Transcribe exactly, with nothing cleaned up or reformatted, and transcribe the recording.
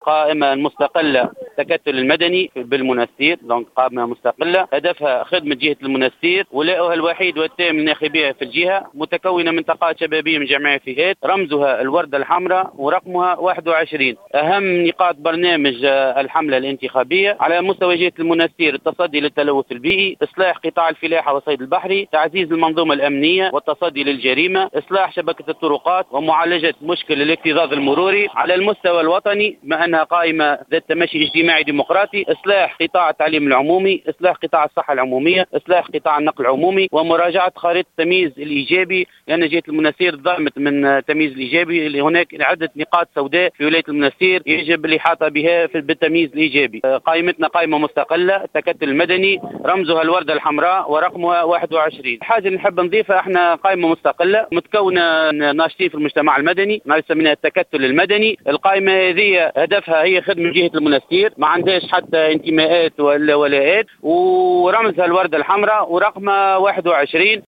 قائمة مستقلة تكتل المدني بالمنستير، دونك قائمة مستقلة هدفها خدمة جهة المنستير، ولائها الوحيد والتام لناخبيها في الجهة، متكونة من طاقات شبابية من جميع الفئات، رمزها الوردة الحمراء ورقمها واحد وعشرين. أهم نقاط برنامج الحملة الانتخابية على مستوى جهة المنستير: التصدي للتلوث البيئي، إصلاح قطاع الفلاحة والصيد البحري، تعزيز المنظومة الأمنية والتصدي للجريمة، إصلاح شبكة الطرقات، ومعالجة مشكل الاكتظاظ المروري. على المستوى الوطني ما أنها قائمة ذات تمشي اجتماعي ديمقراطي: إصلاح قطاع التعليم العمومي، إصلاح قطاع الصحة العمومية، إصلاح قطاع النقل العمومي، ومراجعة خريطة التمييز الإيجابي، لأن جهة المنستير ظلمت من التمييز الإيجابي، اللي هناك عدة نقاط سوداء في ولاية المنستير يجب الإحاطة بها بالتمييز الإيجابي. قائمتنا قائمة مستقلة التكتل المدني، رمزها الوردة الحمراء ورقمها واحد وعشرين. حاجة اللي نحب نضيفها: احنا قائمة مستقلة متكونة ناشطين في المجتمع المدني، ما يسمى التكتل المدني. القائمة هذه هدفها هي خدمة جهة المنستير، ما عندهاش حتى انتماءات ولا ولاءات، ورمزها الوردة الحمراء ورقمها واحد وعشرين.